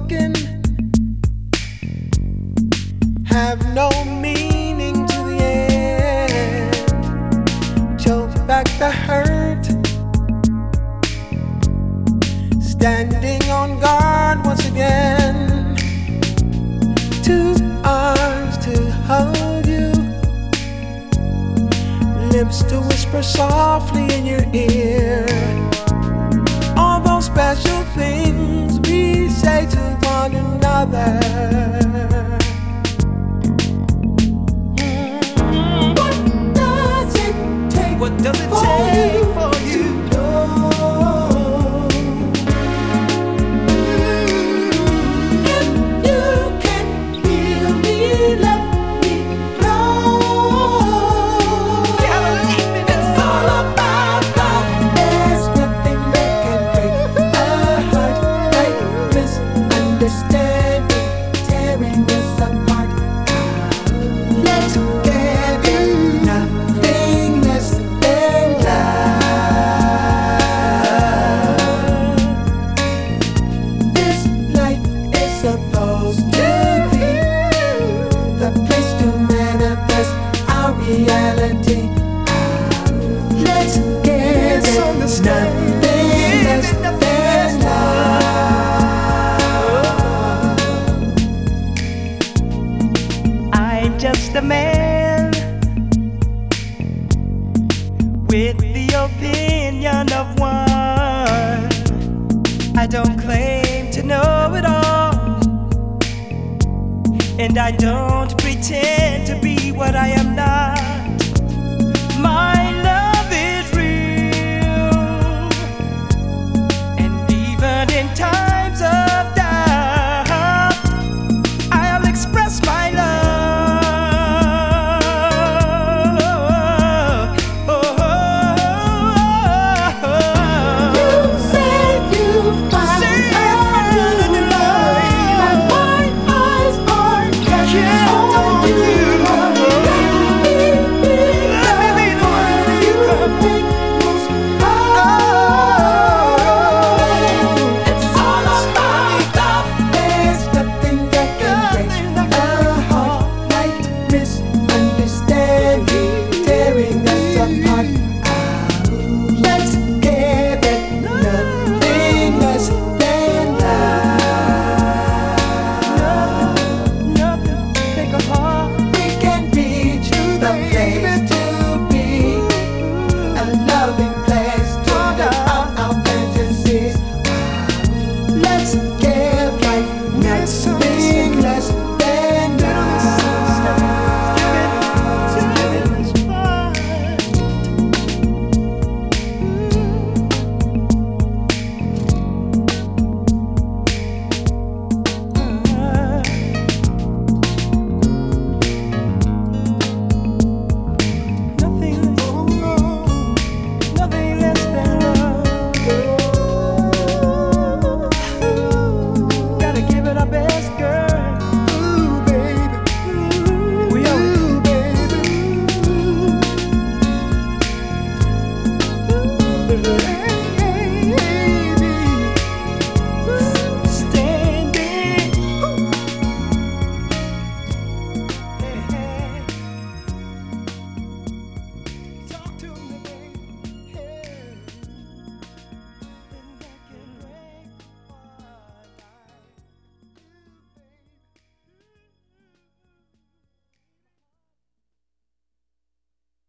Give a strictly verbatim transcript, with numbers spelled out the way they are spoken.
spoken have no meaning to the end. Choke back the hurt, standing on guard once again. Two arms to hold you, lips to whisper softly in your ear. All those special things we say to one another. Mm-hmm. What does it take? What does it take for you to know? If you can feel me, let me know. It's all about love. There's nothing that can break a heart like misunderstanding, tearing us apart. Let's get it, nothing less than love. This life is supposed to be the place to manifest our reality. Let's get it, nothing less than love. I'm just a man with the opinion of one. I don't claim to know it all, and I don't pretend to be what I am not.